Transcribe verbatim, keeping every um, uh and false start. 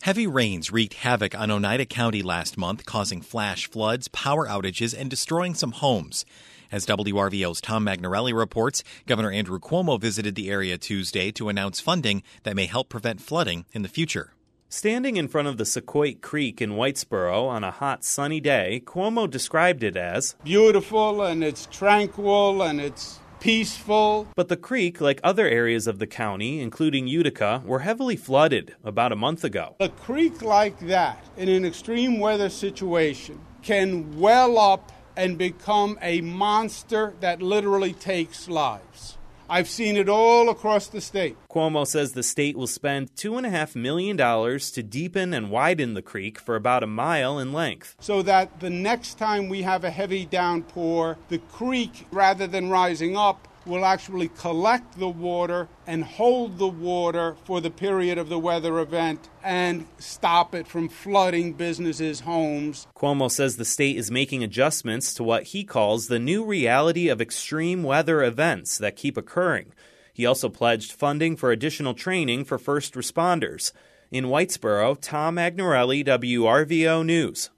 Heavy rains wreaked havoc on Oneida County last month, causing flash floods, power outages, and destroying some homes. As W R V O's Tom Magnarelli reports, Governor Andrew Cuomo visited the area Tuesday to announce funding that may help prevent flooding in the future. Standing in front of the Sequoia Creek in Whitesboro on a hot, sunny day, Cuomo described it as beautiful, and it's tranquil, and it's peaceful. But the creek, like other areas of the county, including Utica, were heavily flooded about a month ago. A creek like that, in an extreme weather situation, can well up and become a monster that literally takes lives. I've seen it all across the state. Cuomo says the state will spend two point five million dollars to deepen and widen the creek for about a mile in length. So that the next time we have a heavy downpour, the creek, rather than rising up, will actually collect the water and hold the water for the period of the weather event and stop it from flooding businesses' homes. Cuomo says the state is making adjustments to what he calls the new reality of extreme weather events that keep occurring. He also pledged funding for additional training for first responders. In Whitesboro, Tom Magnarelli, W R V O News.